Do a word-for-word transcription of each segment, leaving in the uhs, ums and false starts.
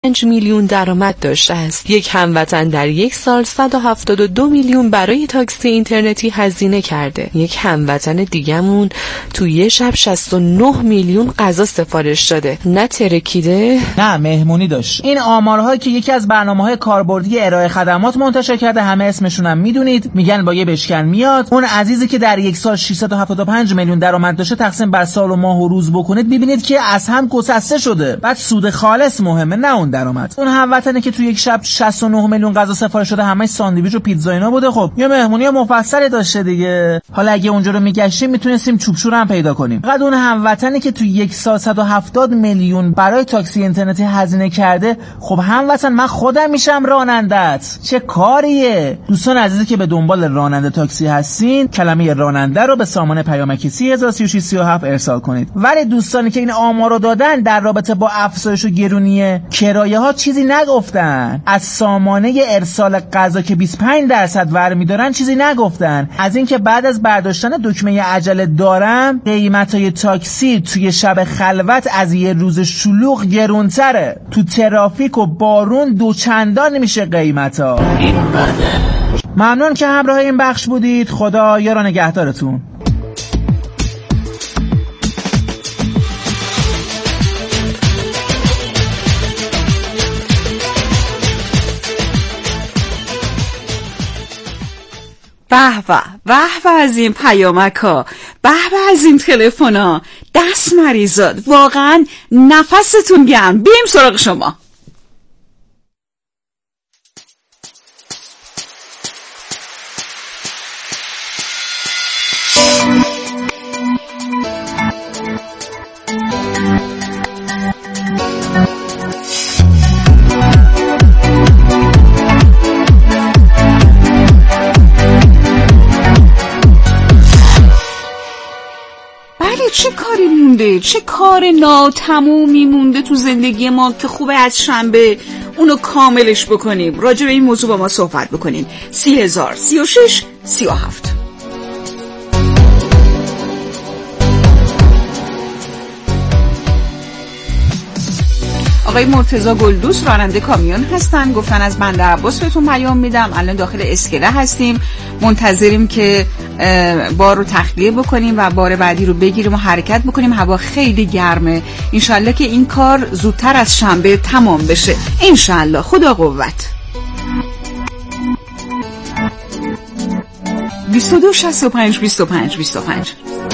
پنج میلیون درآمد داشته است. یک هموطن در یک سال صد و هفتاد و دو میلیون برای تاکسی اینترنتی هزینه کرده. یک هموطن دیگمون تو یه شب شصت و نه میلیون غذا سفارش داده. نه ترکیده؟ نه مهمونی داشت. این آمارهایی که یکی از برنامه‌های کاربردی ارائه خدمات منتشر کرده، همه اسمشون هم میدونید، میگن با یه بشکن میاد. اون عزیزی که در یک سال ششصد و هفتاد و پنج میلیون درآمد داشته تقسیم بر سال و ماه و روز بکنید، میبینید که از هم گسسته شده. بعد سود خالص مهمه، نه اون درآمد. اون هموطنی که تو یک شب شصت و نه میلیون غذا سفارش شده، همه ساندویچ و پیتزا اینا بوده، خب یه مهمونی مفصلی داشته دیگه. حالا اگه اونجا رو میگشتیم میتونستیم چوبشور هم پیدا کنیم. فقط اون هموطنی که تو یک سال صد و هفتاد میلیون برای تاکسی اینترنتی هزینه کرده، خب هموطن من خودم میشم رانندت. چه کاریه؟ دوستان عزیزی که به دنبال راننده تاکسی هستین، کلمه راننده رو به سامانه پیامک سه هزار و سی و شش سی و هفت ارسال کنید. ولی دوستانی که این آمار رو دادن در رابطه با افزایش و گرونی کرایه ها چیزی نگفتن. از سامانه ارسال غذا که بیست و پنج درصد برمی‌دارن چیزی نگفتن. از اینکه بعد از برداشتن دکمه عجله دارم، قیمتای تاکسی توی شب خلوت از یه روز شلوغ گرونتره. تو ترافیک و بارون دوچندان میشه قیمتا. این بده. ممنون که همراه این بخش بودید. خدا یار و نگهدارتون. به به به به از این پیامک‌ها، به به از این تلفن‌ها، دست مریضات، واقعا نفستون گرم. بریم سراغ شما. چه کاری مونده؟ چه کار ناتمومی مونده تو زندگی ما که خوبه از شنبه اونو کاملش بکنیم؟ راجع به این موضوع با ما صحبت بکنین. سی هزار سی و شش سی و هفت. آقای مرتضی گلدوست راننده کامیون هستن، گفتن از بندر عباس بهتون پیام میدم. الان داخل اسکله هستیم، منتظریم که بار رو تخلیه بکنیم و بار بعدی رو بگیریم و حرکت بکنیم. هوا خیلی گرمه، انشالله که این کار زودتر از شنبه تمام بشه، انشالله. خدا قوت. بیست و دو شصت و پنج بیست و پنج بیست و پنج.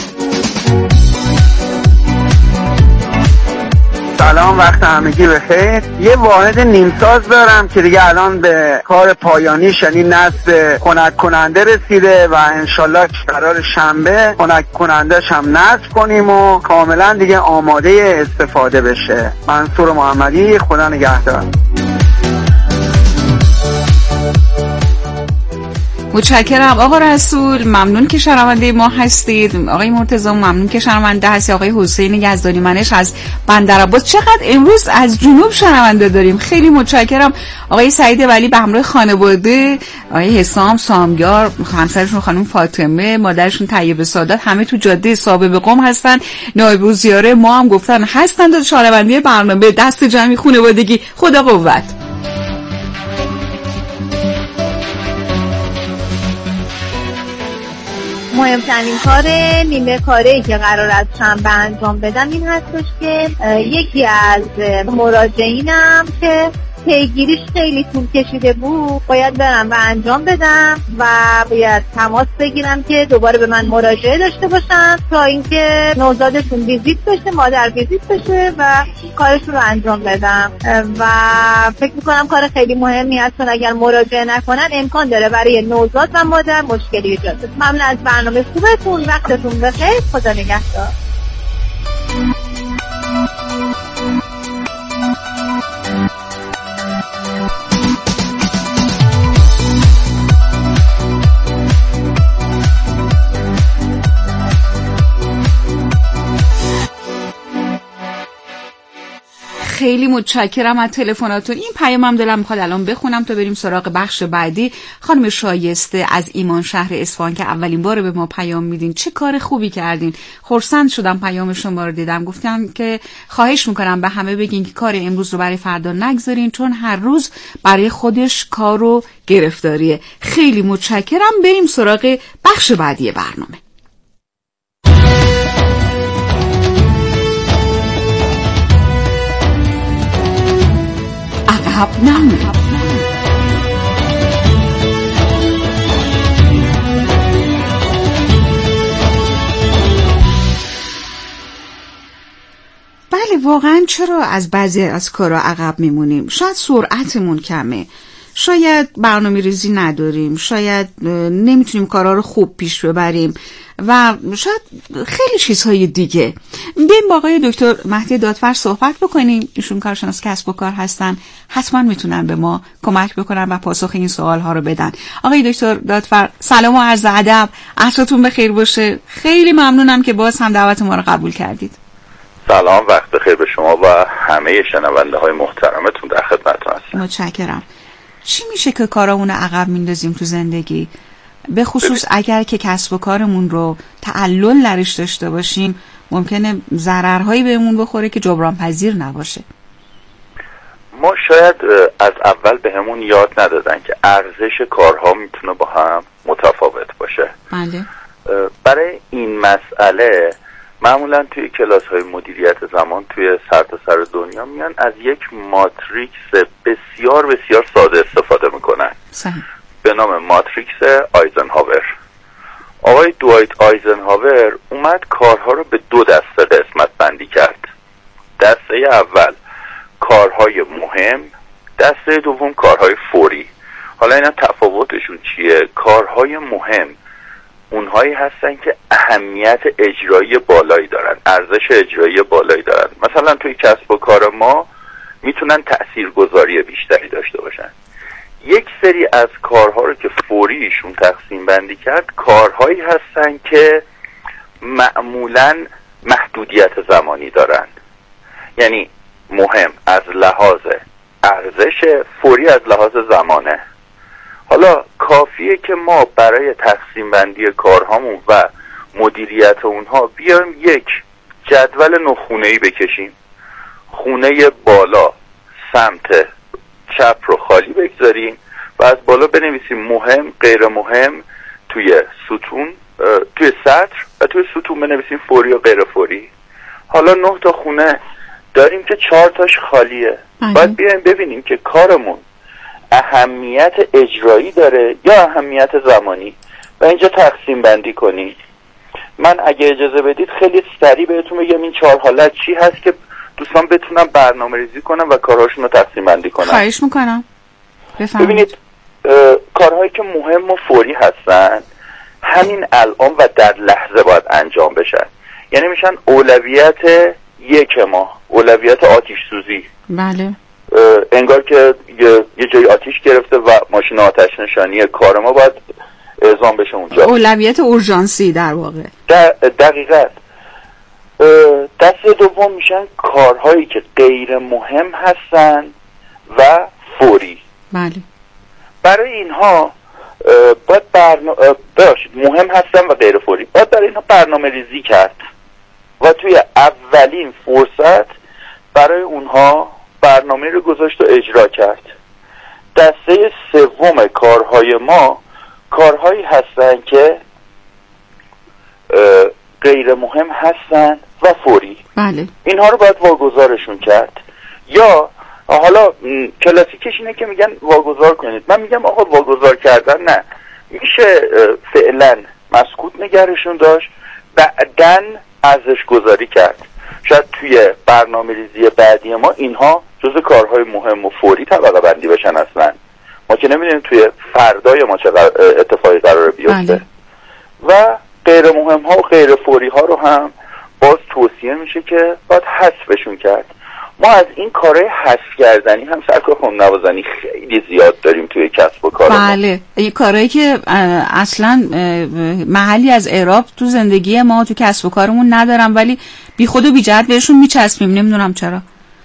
سلام، وقت همگی بخیر. یه واحد نیمساز دارم که دیگه الان به کار پایانیش، یعنی نصب خنک کننده رسیده و انشالله قرار شنبه خنک کنندهش هم نصب کنیم و کاملا دیگه آماده استفاده بشه. منصور محمدی، خدا نگهدار. متشکرم آقا رسول، ممنون که شنونده ما هستید. آقای مرتضی ممنون که شنونده هستی. آقای حسین یزدانی منش از بندر عباس، چقدر امروز از جنوب شنونده داریم، خیلی متشکرم. آقای سعید ولی به همراه خانواده، آقای حسام سامگار، همسرشون خانم فاطمه، مادرشون طیبه سعادت، همه تو جاده صاحب قم هستن. نایب روزیاره ما هم گفتن هستن تا شنونده برنامه. دست جمعی خانوادگی، خدا قوت. مهمترین کار نیمه کاری که قرار از شنبه انجام بدم این هستش که یکی از مراجعینم که پیگیریش خیلی طول کشیده بود باید برم و انجام بدم و باید تماس بگیرم که دوباره به من مراجعه داشته باشم تا اینکه نوزادشون ویزیت بشه، مادر ویزیت بشه و کارشون رو انجام بدم. و فکر میکنم کار خیلی مهمی هست، چون اگر مراجعه نکنن امکان داره برای نوزاد و مادر مشکلی ایجاد بشه. ممنون از برنامه خوبتون، وقتتون بخیر، خدا نگهدار. خیلی متشکرم از تلفناتون. این پیامم دلم میخواد الان بخونم تا بریم سراغ بخش بعدی. خانم شایسته از ایمان شهر اصفهان که اولین بار به ما پیام میدین، چه کار خوبی کردین. خرسند شدم پیام شما رو دیدم. گفتم که خواهش میکنم به همه بگین که کار امروز رو برای فردا نگذارین، چون هر روز برای خودش کار و گرفتاریه. خیلی متشکرم. بریم سراغ بخش بعدی برنامه. عقب نمونید. بله واقعا چرا از بعضی از کارا عقب میمونیم؟ شاید سرعتمون کمه، شاید برنامه ریزی نداریم، شاید نمیتونیم کارا رو خوب پیش ببریم و شاید خیلی چیزهای دیگه. بریم با آقای دکتر مهدی دادفر صحبت بکنیم. ایشون کارشناس کسب و کار هستن، حتما میتونن به ما کمک بکنن و پاسخ این سوال ها رو بدن. آقای دکتر دادفر سلام و عرض ادب، عصرتون بخیر باشه. خیلی ممنونم که باز هم دعوت ما رو قبول کردید. سلام، وقت بخیر به شما و همه شنونده های محترمتون، در خدمتتون هستم. متشکرم. چی میشه که کارامون رو عقب میندازیم تو زندگی؟ به خصوص اگر که کسب و کارمون رو تعلل درش داشته باشیم، ممکنه ضررهایی بهمون بخوره که جبران پذیر نباشه. ما شاید از اول بهمون یاد ندادن که ارزش کارها میتونه با هم متفاوت باشه. بله. برای این مسئله معمولا توی کلاس های مدیریت زمان توی سرتاسر سر دنیا میان از یک ماتریکس بسیار بسیار ساده استفاده میکنن. صحیح. به نام ماتریکس آیزنهاور. آقای دوایت آیزنهاور اومد کارها رو به دو دسته قسمت بندی کرد. دسته اول کارهای مهم، دسته دوم کارهای فوری. حالا اینا تفاوتشون چیه؟ کارهای مهم اونهایی هستن که اهمیت اجرایی بالایی دارن، ارزش اجرایی بالایی دارن. مثلا توی کسب و کار ما میتونن تاثیرگذاری بیشتری داشته باشن. یک سری از کارها رو که فوریشون تقسیم بندی کرد، کارهایی هستن که معمولاً محدودیت زمانی دارن. یعنی مهم از لحاظ ارزش، فوری از لحاظ زمانه. حالا کافیه که ما برای تقسیم بندی کارهامون و مدیریت اونها بیایم یک جدول نخونه‌ای بکشیم. خونه بالا سمت چپ رو خالی بگذاریم و از بالا بنویسیم مهم، غیر مهم توی ستون، توی سطر، و توی ستون بنویسیم فوری و غیر فوری. حالا نه تا خونه داریم که چهار تاش خالیه. باید بیایم ببینیم که کارمون اهمیت اجرایی داره یا اهمیت زمانی و اینجا تقسیم بندی کنید. من اگه اجازه بدید خیلی سریع بهتون بگم این چهار حالت چی هست که دوستان بتونن برنامه ریزی کنن و کارهاشون رو تقسیم بندی کنن. خواهش میکنم بفرمایید. ببینید کارهایی که مهم و فوری هستن همین الان و در لحظه باید انجام بشن. یعنی میشن اولویت یک ما، اولویت آتش سوزی. بله. انگار که یه, یه جای آتش گرفته و ماشین آتش نشانی کار ما باید اعزام بشه اونجا. اولویت اورژانسی در واقع. دقیقاً. دسته دوم میشن کارهایی که غیر مهم هستن و فوری. بله. برای اینها باید برنامه باشید مهم هستن و غیر فوری. باید برای اینها برنامه ریزی کرد و توی اولین فرصت برای اونها برنامه رو گذاشت و اجرا کرد. دسته سوم کارهای ما کارهایی هستن که غیر مهم هستن و فوری. بله. اینها رو باید واگذارشون کرد. یا حالا کلاسیکش اینه که میگن واگذار کنید. من میگم آقا واگذار کردن نه، میشه فعلا مسکوت نگرشون داشت، بعدن ارزش گذاری کرد. شاید توی برنامه ریزی بعدی ما اینها جزء کارهای مهم و فوری طبقه بندی بشن. اصلا ما که نمیدونیم توی فردای ما چه اتفاقی قراره بیفته. و غیر مهم ها و غیر فوری ها رو هم باز توصیه میشه که باید حذفشون کرد. ما از این کارهای حذف کردنی هم سرکار خانم نوازنی خیلی زیاد داریم توی کسب و کار. بله، این کارهایی که اصلا محلی از اعراب تو زندگی ما تو کسب و کارمون ندارم، ولی بی خود و بی جهت بهشون میچسبیم. نمیدونم چرا.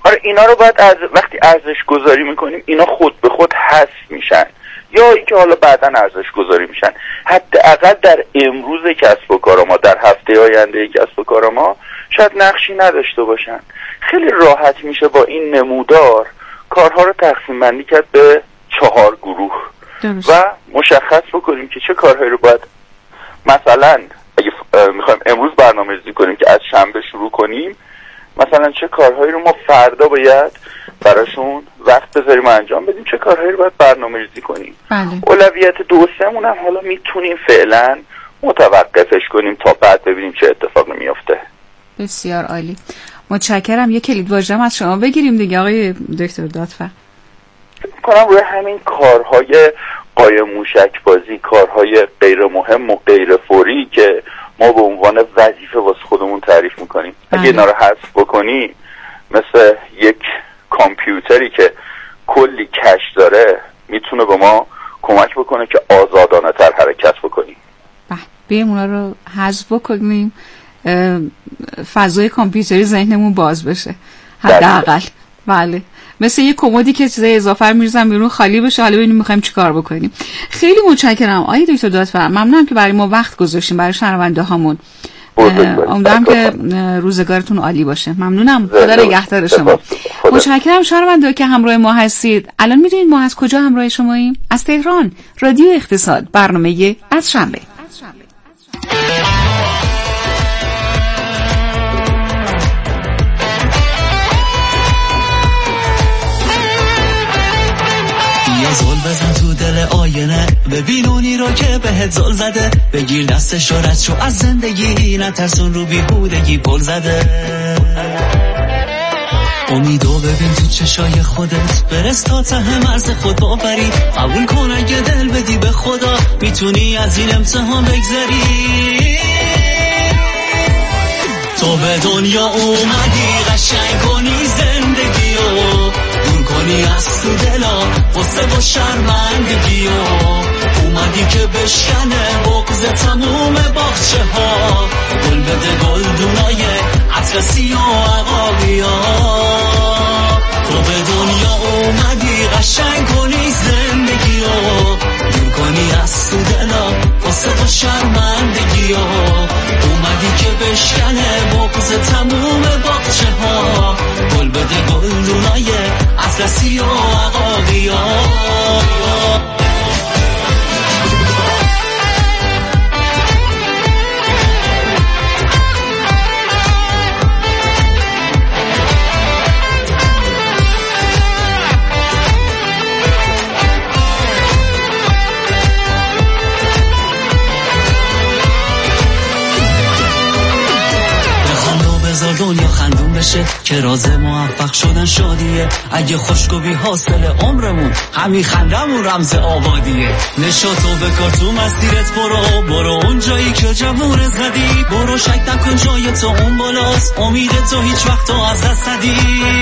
آره اینا رو باید از وقتی ارزش گذاری میکنیم اینا خود به خود حذف میشن یا اینکه حالا بعداً ارزش گذاری میشن. حداقل در امروز کسب و کار ما، در هفته آینده کسب و کار ما شاید نقشی نداشته باشن. خیلی راحت میشه با این نمودار کارها رو تقسیم بندی کرد به چهار گروه درست. و مشخص بکنیم که چه کارهایی رو باید مثلا اگه میخوایم امروز برنامه‌ریزی کنیم که از شنبه شروع کنیم، مثلا چه کارهایی رو ما فردا باید براشون وقت بذاریم انجام بدیم، چه کارهایی رو باید برنامه‌ریزی کنیم. بله. اولویت دو سمون هم حالا میتونیم فعلا متوقفش کنیم تا بعد ببینیم چه اتفاقی میفته. بسیار عالی، متشکرم. یک کلید واژه از شما بگیریم دیگه آقای دکتر دادفر. فکر کنم روی همین کارهای قایم موشک بازی، کارهای غیر مهم و غیر فوری که ما به عنوان وظیفه واسه خودمون تعریف میکنیم، اگه اینا رو حذف بکنی مثل یک کامپیوتری که کلی کش داره میتونه به ما کمک بکنه که آزادانه تر حرکت بکنیم. بله، بیایم اونا رو حذف بکنیم، فضای کامپیوتری ذهنمون باز بشه حداقل. بله، مثل یه کمدی که چیزای اضافه می‌ریزم بیرون خالی بشه، حالا ببینیم می‌خوایم چیکار بکنیم. خیلی متشکرم آقای دکتر دادفر، ممنونم که برای ما وقت گذاشتین، برای شنونده هامون. امیدوارم که روزگارتون عالی باشه. ممنونم، خدا نگهدار شما. متشکرم شنونده که همراه ما هستید. الان میدونید ما از کجا همراه شماییم؟ از تهران، رادیو اقتصاد، برنامه از شنبه. زل بزن تو دل آینه، ببین اونی رو که بهت زل زده، بگیر دستش و رد شو از زندگی، نترسون رو بیهودگی پل زده. امیدو ببین تو چشای خودت، برس تا ته مرز خود باوری، قبول کن اگه دل بدی به خدا، میتونی از این امتحان بگذری. تو به دنیا اومدی قشنگ کنی زندگیو، کنی از تو دلا غصه و شرمندگی، اومدی که بشکنه بغض تموم باغچه ها، گل بده گلدونای اطلسی و عقابی ها. تو به دنیا اومدی قشنگ کنی زندگی و دور کنی از تو دلا غصه و شرمندگی، اومدی که بشکنه بغض تموم باغچه ها، گل بده گلدونای اطلسی و عقابی ها. دنیا خندون بشه که راز موفق شدن شادیه، اگه خوشگو بی حاصل عمرمون همین خندمون رمز آبادیه. نشاتو بکار تو مسیرت برو، برو اون جایی که جوون زدی، برو شک نکن جای تو اون بالاست، امید تو هیچ وقت تو از دست ندی.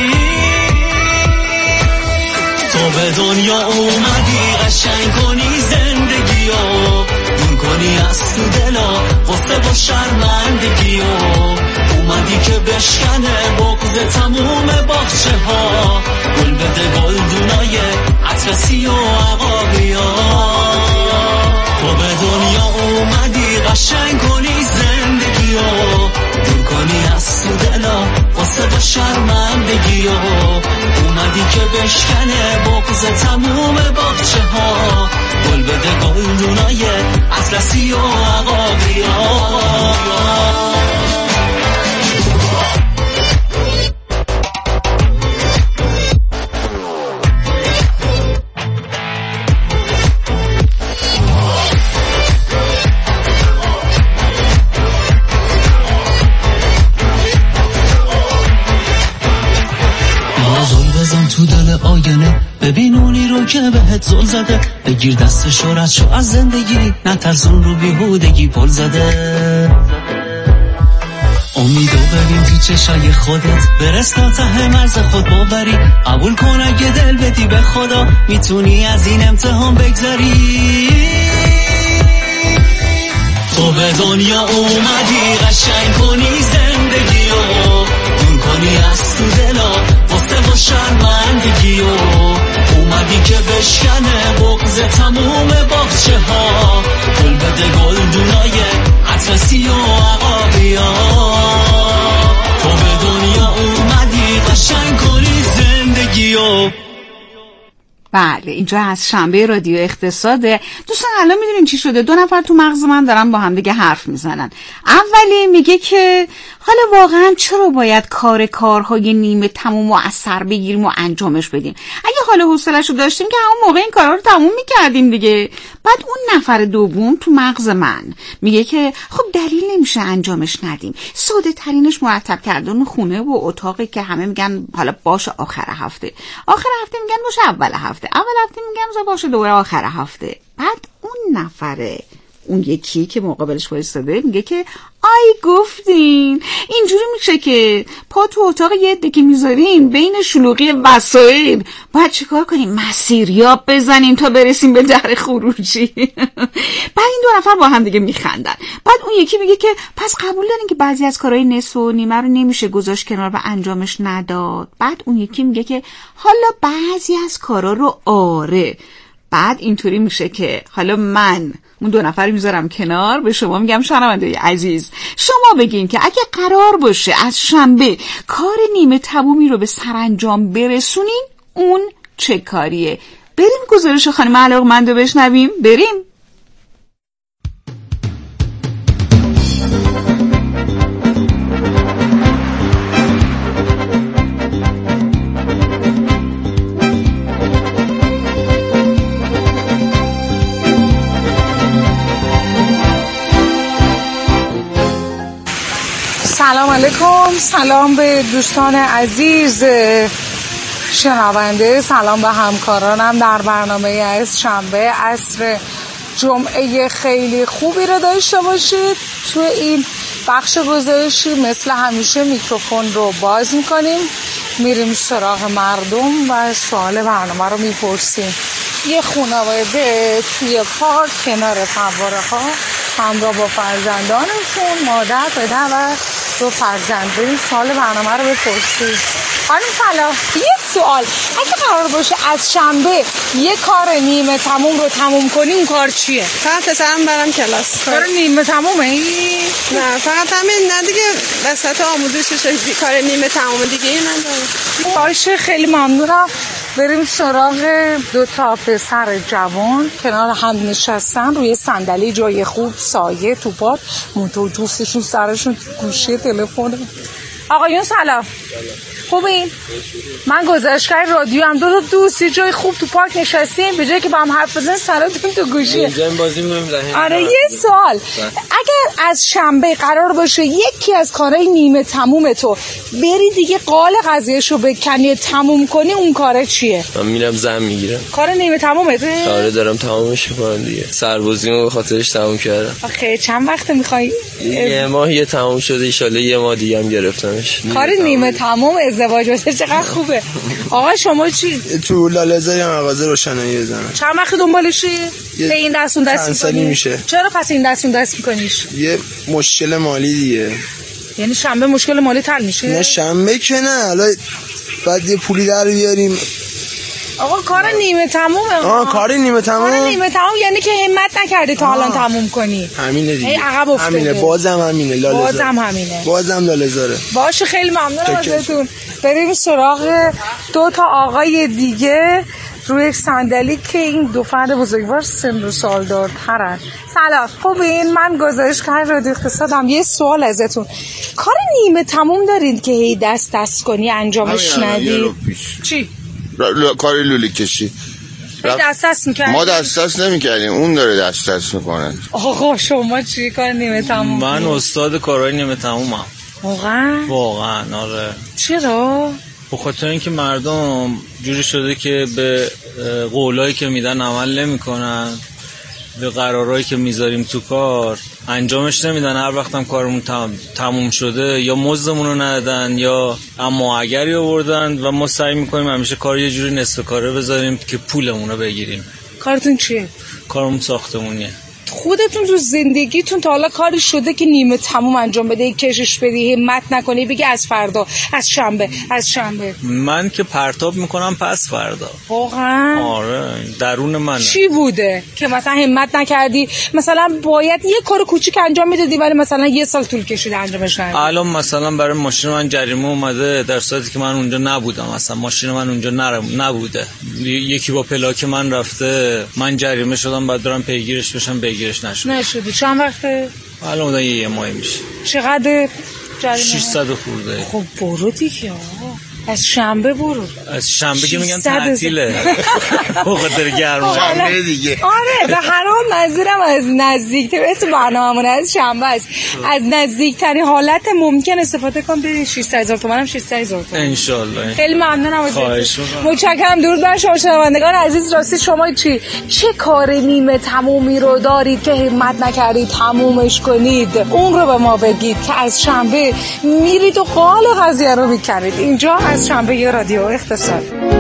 تو به دنیا اومدی قشنگ کنی زندگیو، دور کنی از تو دلا غصه و شرمندگیو، اومدی که بشکنه بغض تموم باغچه ها، گل بده گلدونای اطلسی و عقابی ها. تو به دنیا اومدی قشنگ کنی زندگی و دور کنی از تو دلا غصه و شرمندگی، اومدی که بشکنه بغض تموم باغچه ها، گل بده گلدونای اطلسی و عقابی ها. تو دل آینه، ببین اونی رو که بهت زل زده، بگیر دستش و رد شو از زندگی، نترسون رو بیهودگی پل زده. امیدو ببین تو چشای خودت، برس تا ته مرز خود باوری، قبول کن اگه دل بدی به خدا، میتونی از این امتحان بگذری. تو به دنیا اومدی قشنگ کنی زندگیو، دور کنی از تو دلا غصه با شرمندگی و اومدی که بشکنه بغض تموم باغچه ها، گل بده گل دونای اطلسی و عقابی ها. تو به دنیا اومدی قشنگ کنی زندگی و بله اینجا از شنبه رادیو اقتصاده. دوستان الان میدونین چی شده؟ دو نفر تو مغز من دارن با هم دیگه حرف میزنن. اولی میگه که حالا واقعا چرا باید کار کارهای نیمه تموم و از سر بگیریم و انجامش بدیم؟ اگه حالا حوصله‌شو داشتیم که همون موقع این کارا رو تموم میکردیم دیگه. بعد اون نفر دوم تو مغز من میگه که خب دلیل نمیشه انجامش ندیم. ساده ترینش مرتب کردن خونه و اتاقی که همه میگن حالا باشه آخر هفته. آخر هفته میگن باشه اول هفته. اول هفته میگم باشه دوباره آخر هفته. بعد اون نفره اون یکی که مقابلش وایساده میگه که آی گفتین اینجوری میشه که پا تو اتاق یه عده که میذاریم بین شلوغی وسایل باید چیکار کنیم؟ مسیریاب بزنیم تا برسیم به در خروجی. بعد این دو نفر با هم دیگه میخندن. بعد اون یکی میگه که پس قبول دارین که بعضی از کارهای نصف و نیمه رو نمیشه گذاشت کنار و انجامش نداد. بعد اون یکی میگه که حالا بعضی از کارا رو آره. بعد اینطوری میشه که حالا من اون دو نفر میذارم کنار، به شما میگم شنونده عزیز شما بگین که اگه قرار باشه از شنبه کار نیمه تمومی رو به سرانجام برسونین اون چه کاریه؟ بریم گزارش خانم علاقمند رو بشنویم. بریم. سلام علیکم، سلام به دوستان عزیز شنونده، سلام به همکارانم در برنامه از شنبه عصر جمعه خیلی خوبی رو داشته باشید. تو این بخش گزارشی مثل همیشه میکروفون رو باز میکنیم، میریم سراغ مردم و سوال برنامه رو میپرسیم. یه خانواده توی پارک کنار فواره ها همراه با فرزندانشون، مادر، پدر و دو فرزند. بریم سوال برنامه رو بپرسیم. خانم سلام، یه سوال، اگه قرار باشه از شنبه یه کار نیمه تموم رو تموم کنی اون کار چیه؟ فقط پسرم برم کلاس. کار نیمه تمومه ای؟ نه فقط همین، نه دیگه وسط آموزشش کار نیمه تموم دیگه ای نداره. باشه خیلی ممنونم. بریم سراغ دو تا پسر جوان کنار هم نشستن روی صندلی، جای خوب، سایه، تو پارک، منتو جفتشون سرشون گوشه تلفن. آقایون سلام. خوبین؟ من گزارشگر رادیو هم، دو تا دوستی جای خوب تو پارک نشستیم، به جایی که با هم حرف بزنیم سراتون تو گوشیه. اینجا بازی می‌کنیم. آره یه سوال، اگر از شنبه قرار باشه یکی از کارهای نیمه تموم تو بری دیگه قال قضیهشو بکنی تموم کنی اون کاره چیه؟ من میرم زن میگیرم. کار نیمه تمومه؟ آره دارم تمامش می‌کنم دیگه. سربازیمو به خاطرش تموم کردم. آخه چند وقت می‌خوای؟ یه ماه یه تمام شده، ان شاءالله یه ماه دیگه هم گرفتمش. کار نیمه تموم ازدواج واسه چقدر خوبه. آقا شما چی؟ تو لاله‌زاری مغازه روشنایی بزنم. چند وقت دنبالشی؟ به این دستون دست چند سالی میشه. چرا پس این دستون دست میکنیش؟ یه مشکل مالی دیگه. یعنی شنبه مشکل مالی حل میشه؟ نه شنبه که نه، حالا بعد یه پولی در بیاریم. آقا کار نیمه تمومه. آه کار نیمه تموم. کار نیمه تموم یعنی که همت نکردی تا الان تموم کنی. همینه دیگه. ای عقب افتاده. همینه، بازم همینه لاله‌زار. بازم همینه. بازم لاله‌زاره. باشه خیلی ممنونم ازتون. بریم سراغ دو تا آقای دیگه روی یک صندلی که این دو فرد بزرگوار سن و سال دارترن. سلام خوبین؟ من گزارشگر رادیو اقتصادم. یه سوال ازتون، کار نیمه تموم دارید که هی دست دست کنی انجامش ندی؟ چی؟ کاری لوله کشی. دست دست میکنی؟ ما دست دست نمیکنیم، اون داره دست دست میکنه. آقا شما چی کار نیمه تموم؟ من استاد کارهای نیمه تمومم. واقعا؟ واقعا آره. چرا؟ به خاطر اینکه مردم جوری شده که به قولایی که میدن عمل نمیکنن، به قرارایی که میذاریم تو کار انجامش نمیدن. هر وقت هم کارمون تم... تموم شده یا مزدمون رو ندادن یا اما اگری آوردن و ما سعی میکنیم همیشه کار یه جوری نصف کاره بذاریم که پولمون رو بگیریم. کارتون چیه؟ کارمون ساختمونیه. خودتون تو زندگیتون تا حالا کاری شده که نیمه تموم انجام بده، کشش بدی، همت نکنی، بگی از فردا، از شنبه، از شنبه؟ من که پرتاب میکنم پس فردا. واقعا؟ آره درون منه. چی بوده که مثلا همت نکردی؟ مثلا باید یه کار کوچیک انجام میدادی ولی مثلا یه سال طول کشیده انجامش ندادی. الان مثلا برای ماشین من جریمه اومده در صورتی که من اونجا نبودم، مثلا ماشین من اونجا نبوده، یکی با پلاک من رفته، من جریمه شدم، بعد برم پیگیرش بشم، پیگیرش نشد. نشدی. چند وقته؟ الان بودن یه ماه میشه. چقدر جریمه؟ ششصد خورده. خب برو دیگه آقا، از شنبه برو. از شنبه که میگن تعطیله بخاطر گرما. شنبه دیگه. آره به هر حال منظورم از نزدیک اسم برنامه‌مون از شنبه است. از نزدیکترین حالت ممکن استفاده کن. برید ششصد هزار تومان هم ششصد هزار تومان ان شاء الله. خیلی ممنونم ازت. خواهش می‌کنم. متشکرم. درود بر شما شنوندگان عزیز. راستی شما چی چه کار نیمه تمومی رو دارید که همت نکردید تمومش کنید؟ اون رو به ما بگید که از شنبه میرید و قال قضیه رو میکنید. اینجا از شنبه رادیو اختصار.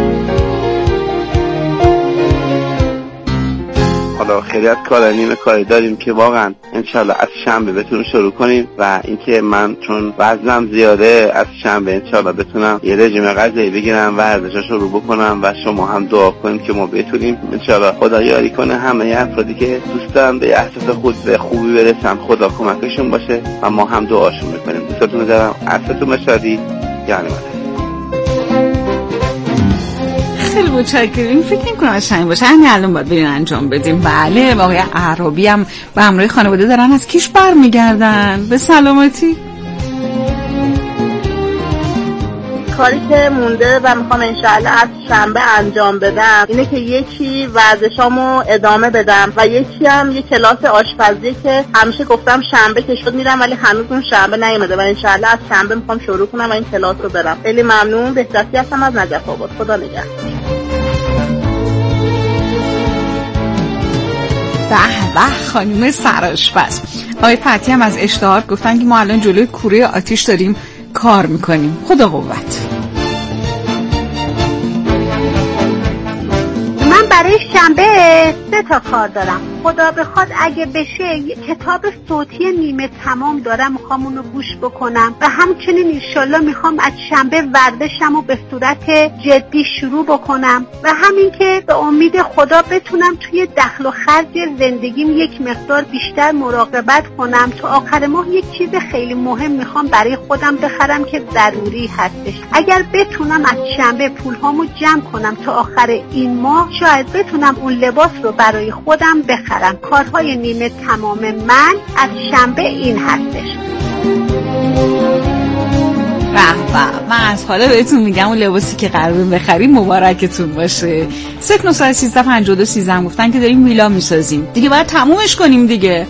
حالا خیلی از کار نیمه کاری داریم که واقعا انشالله از شنبه بتونیم شروع کنیم و اینکه من چون وزنم زیاده از شنبه انشالله بتونم یه رژیم غذایی بگیرم و ورزش شروع بکنم و شما هم دعا کنید که ما بتونیم انشالله. خدا یاری کنه همه افرادی که دوست دارن به اهداف خود به خوبی برسن، خدا کمکشون باشه و ما هم دعاشون میکنیم. دوستتون دارم. عصرتون بشادی. یعنی من خیلی متشکرم. فکر نمی‌کنم از شنبه باشه، همین الان باید برین انجام بدیم. بله واقعا اعرابی هم به همراه خانواده دارن از کیش برمیگردن به سلامتی. کاری که مونده و میخوام انشاءالله از شنبه انجام بدم اینه که یکی ورزشامو ادامه بدم و یکی هم یه کلاس آشپزی که همیشه گفتم شنبه که شد میرم ولی هنوز اون شنبه نیومده و انشاءالله از شنبه میخوام شروع کنم و این کلاس رو برم. خیلی ممنون. بهزادی هستم از نجف آباد. خدا نگهدار. به به خانم سرآشپز. آقای فتی هم از اشتهار گفتن که ما الان جلوی کوره آتیش داریم کار میکنیم. خدا قوت. من برای شنبه سه تا کار دارم. خدا بخواد اگه بشه یه کتاب صوتی نیمه تمام دارم میخوام اونو گوش بکنم و همچنین انشالله میخوام از شنبه ورزشمو به صورت جدی شروع بکنم و همین که به امید خدا بتونم توی دخل و خرج زندگیم یک مقدار بیشتر مراقبت کنم. تو آخر ماه یک چیز خیلی مهم میخوام برای خودم بخرم که ضروری هستش. اگر بتونم از شنبه پولهامو جمع کنم تا آخر این ماه شاید بتونم اون لباس رو برای خودم بخرم. کارهای نیمه تمام من از شنبه این هستش. به من از حالا بهتون میگم اون لباسی که قراره بخریم مبارکتون باشه. صفر نه یک سه پنج دو سیزده گفتن که داریم ویلا میسازیم دیگه، باید تمومش کنیم دیگه.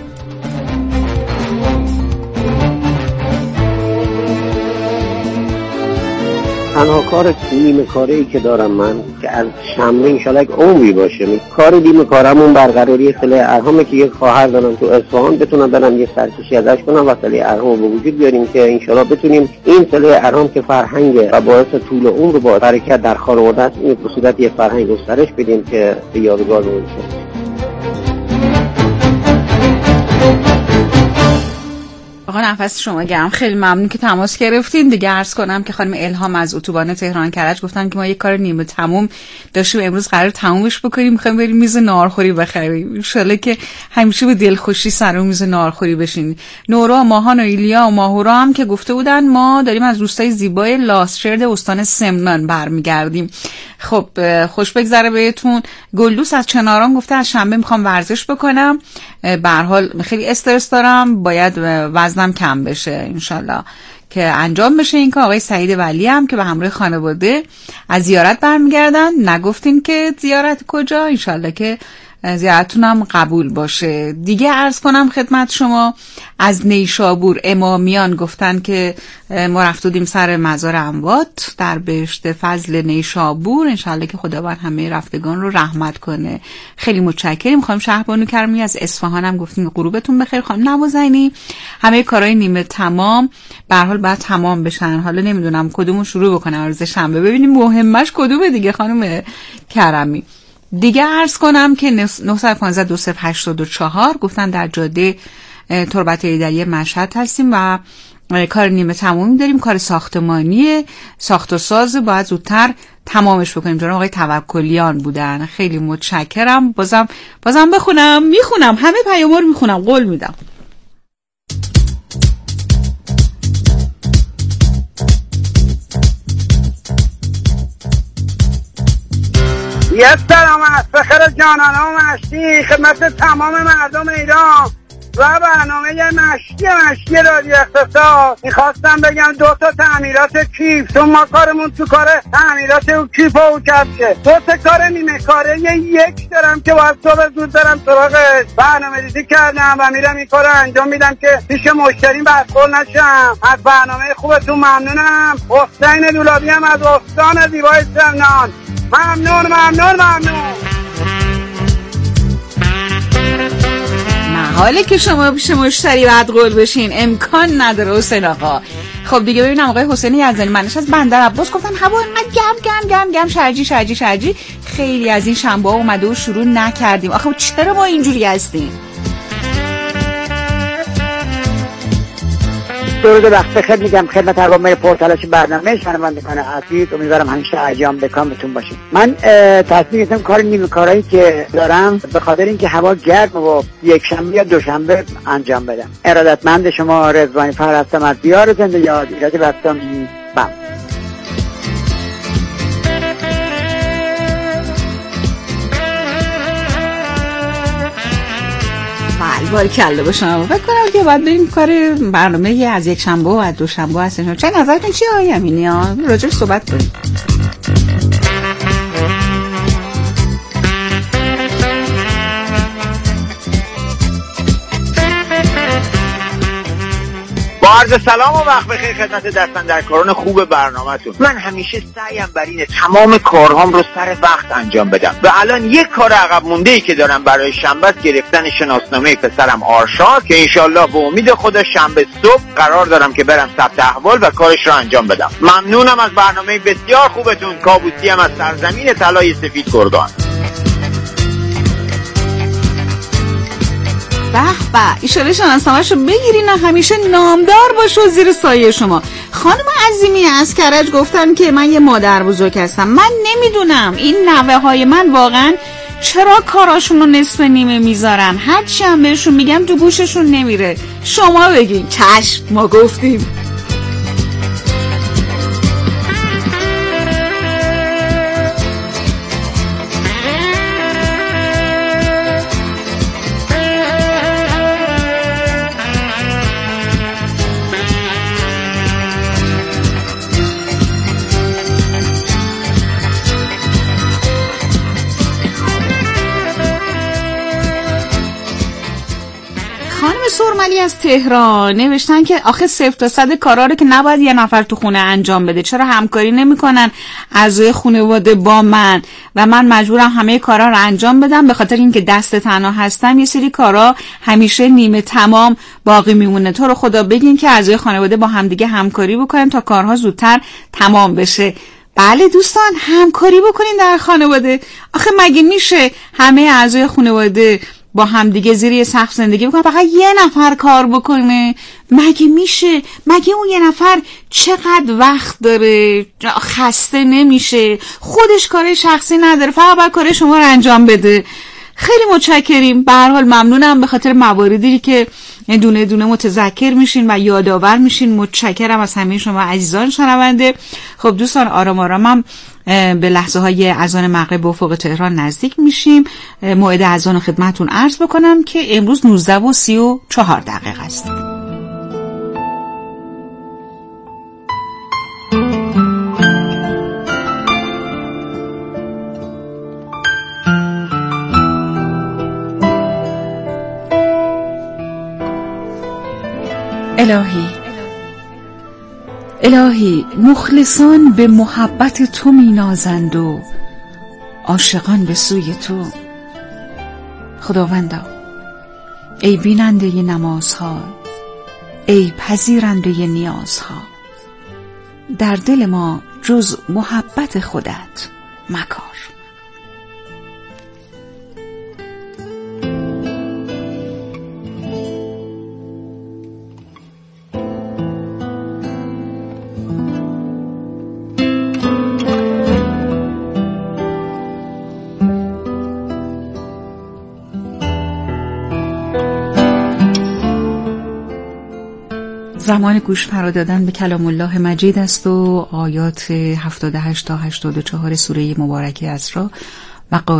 تنها کار نیمه کاری که دارم من که از شنبه انشالله یک عمری باشه، کار نیمه کارمون برقراری صله ارحامه که یک خواهر دارم تو اصفهان، بتونم برم یه سرکشی ازش کنم و صله ارحام به وجود بیاریم که انشالله بتونیم این صله ارحام که فرهنگ و باعث طول عمر با برکت در خانواده است، این به صورت یه فرهنگ گسترش بدیم که به یادگار بمونه. آقا نفس شما گرم. خیلی ممنون که تماس گرفتین. دیگه عرض کنم که خانم الهام از اتوبان تهران کرج گفتن که ما یه کار نیمه تموم داشتیم امروز قرار تمومش بکنیم، میخوایم بریم میز ناهارخوری بخریم. ان شاءالله که همیشه به دلخوشی سر اون میز ناهارخوری بشین. نورا، ماهان و ایلیا و ماهورا هم که گفته بودن ما داریم از روستای زیبای لاستشرد استان سمنان برمیگردیم. خب خوش بگذره بهتون. گلدوس از چناران گفته از شنبه میخوام ورزش بکنم، به هر حال خیلی استرس دارم، باید وزنم کم بشه انشالله که انجام بشه این کار. آقای سعید ولی هم که به همراه خانواده از زیارت برمیگردن، نگفتین که زیارت کجا، انشالله که زیارتتون هم قبول باشه. دیگه عرض کنم خدمت شما از نیشابور امامیان گفتن که ما رفتیم سر مزار اموات در بهشت فضل نیشابور، انشالله که خداوند همه رفتگان رو رحمت کنه. خیلی متشکریم. خانم شهربانو کرمی از اصفهان هم گفتین غروبتون بخیر. خانم نوازنی همه کارهای نیمه تمام به هر حال باید تمام بشن، حالا نمیدونم کدومو شروع بکنم روز شنبه، ببینیم مهمش کدومه دیگه. خانم کرمی دیگه عرض کنم که نه یک پنج دو صفر هشت دو چهار گفتن در جاده تربت ایدری مشهد هستیم و کار نیمه تمامی داریم، کار ساختمانی ساخت و ساز باید زودتر تمامش بکنیم. جناب آقای توکلیان بودن. خیلی متشکرم. بازم بازم بخونم میخونم همه پیام‌ها رو میخونم، قول میدم. یه سلام از فخر جانانه و مشتی خدمت تمام مردم ایران و برنامه مشتی مشتی رادیو اقتصاد. میخواستم بگم دو تا تعمیرات کیف، چون ما کارمون تو کار تعمیرات و کیف و کفشه. دو تا کار نیمه کاره یک دارم که باید صبح زود برم سراغش، برنامه ریزی کردم و میرم این کار انجام میدم که پیش مشتری بدخور نشم. از برنامه خوبتون ممنونم. حسین دولابی هم از استان زیبای سمنان. ممنون ممنون ممنون. حالا که شما پیش مشتری بعد قول بشین امکان نداره حسین آقا. خب دیگه ببینم آقای حسین یزدانی منش از بندر عباس گفتن هوا انقدر گرم گرم گرم گرم شرجی شرجی شرجی خیلی از این شنبه ها اومده و شروع نکردیم. آخه چرا ما اینجوری هستیم؟ درود وقت بخیر میگم خدمت عوامل پرتلاش برنامه شنوندگان عزیز. امیدوارم همیشه عجام بکامتون باشید. من تصمیم گرفتم کار نیمه کارهایی که دارم به خاطر اینکه هوا گرم و یک شنبه یا دوشنبه انجام بدم. ارادتمند شما رضوانی فر هستم از دیار زنده یاد ایراد بستم بم. باری کله باشم. فکر کنم که باید بریم کار برنامه از یک شنبه و از دو شنبه هستیم. چه نظرتون چیه آقای امینی ها؟ راجعش صحبت کنیم. با عرض سلام و وقت بخیر خدمت دستاندرکاران خوب برنامه‌تون. من همیشه سعیم بر اینه تمام کارهام رو سر وقت انجام بدم و الان یک کار عقب مونده‌ای که دارم برای شنبه است گرفتن شناسنامه پسرم آرشاد که انشالله به امید خدا شنبه صبح قرار دارم که برم ثبت احوال و کارش رو انجام بدم. ممنونم از برنامه بسیار خوبتون. کابوسی هم از سرزمین طلای سفید گردان. به به ایشالا شناسنامه‌شو بگیرین و همیشه نامدار باشه و زیر سایه شما. خانم عظیمی از کرج گفتن که من یه مادر بزرگ هستم. من نمیدونم این نوه های من واقعا چرا کاراشون رو نصف نیمه میذارن. هرچی هم بهشون میگم تو گوششون نمیره. شما بگین. چشم ما گفتیم. سرملی از تهران نوشتن که آخه صفر تا صد کارا رو که نباید یه نفر تو خونه انجام بده. چرا همکاری نمیکنن اعضای خانواده با من و من مجبورم همه کارا رو انجام بدم؟ به خاطر اینکه دست تنها هستم یه سری کارا همیشه نیمه تمام باقی میمونه. تو رو خدا بگین که اعضای خانواده با همدیگه همکاری بکنن تا کارها زودتر تمام بشه. بله دوستان همکاری بکنین در خانواده. آخه مگه میشه همه اعضای خانواده با هم دیگه زیر یه سقف زندگی بکنن فقط یه نفر کار بکنه؟ مگه میشه؟ مگه اون یه نفر چقدر وقت داره؟ خسته نمیشه؟ خودش کار شخصی نداره، فقط باید کار شما رو انجام بده. خیلی متشکریم. به هر حال ممنونم به خاطر مواردی که دونه دونه متذکر میشین و یادآور میشین. متشکرم از همه شما عزیزان شنونده. خب دوستان آرام آرام هم به لحظه های اذان مغرب به افق تهران نزدیک میشیم. موعد اذان خدمتتون عرض بکنم که امروز نوزده و سی و چهار دقیقه است. الهی الهی مخلصان به محبت تو می نازند و عاشقان به سوی تو. خداوندا ای بیننده ی نمازها، ای پذیرنده ی نیازها، در دل ما جز محبت خودت مکار. زمان گوش فرا دادن به کلام الله مجید است و آیات هفتاد و هشت تا هشتاد و چهار سوره مبارکه اسراء و